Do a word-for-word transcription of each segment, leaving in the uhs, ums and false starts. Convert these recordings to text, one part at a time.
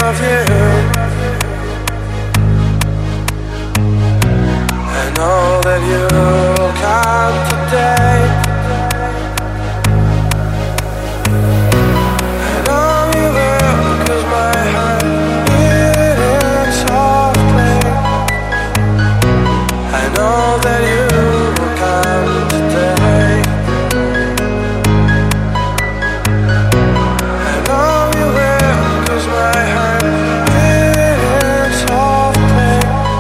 of you. I know that you'll come today. I know you will, 'cause my heart beating softly. I know that you will come today. I know you will, 'cause my heart beating softly.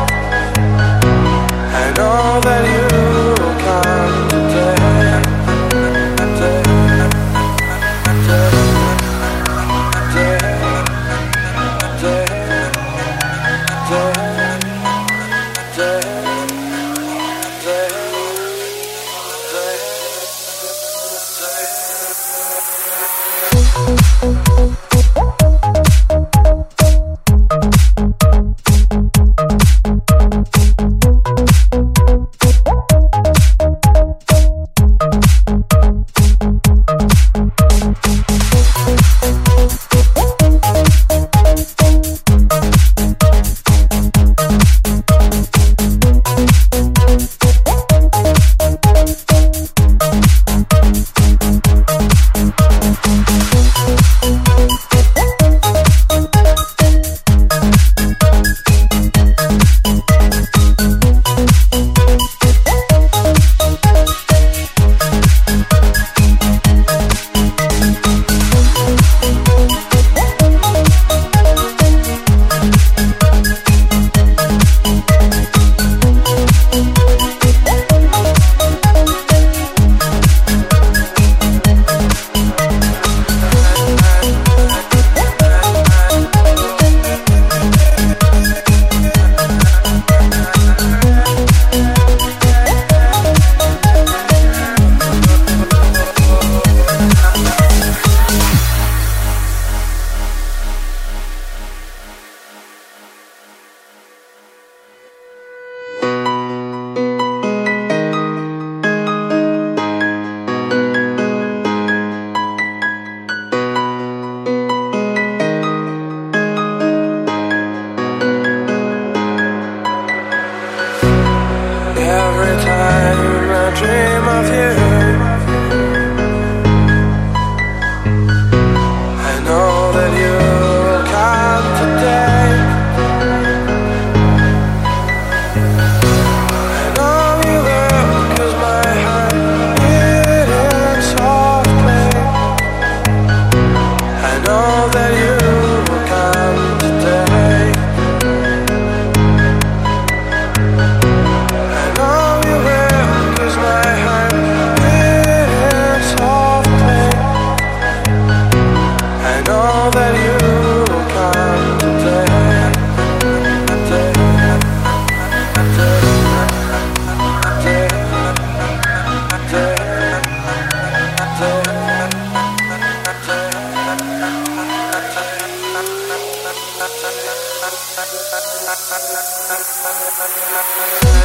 I know that you will come today. Every time I dream of you, I know that you will come today. I know you will, 'cause my heart beating softly. I know that you will come today. I know you will, 'cause my heart beating softly. I know that you will come today. Today.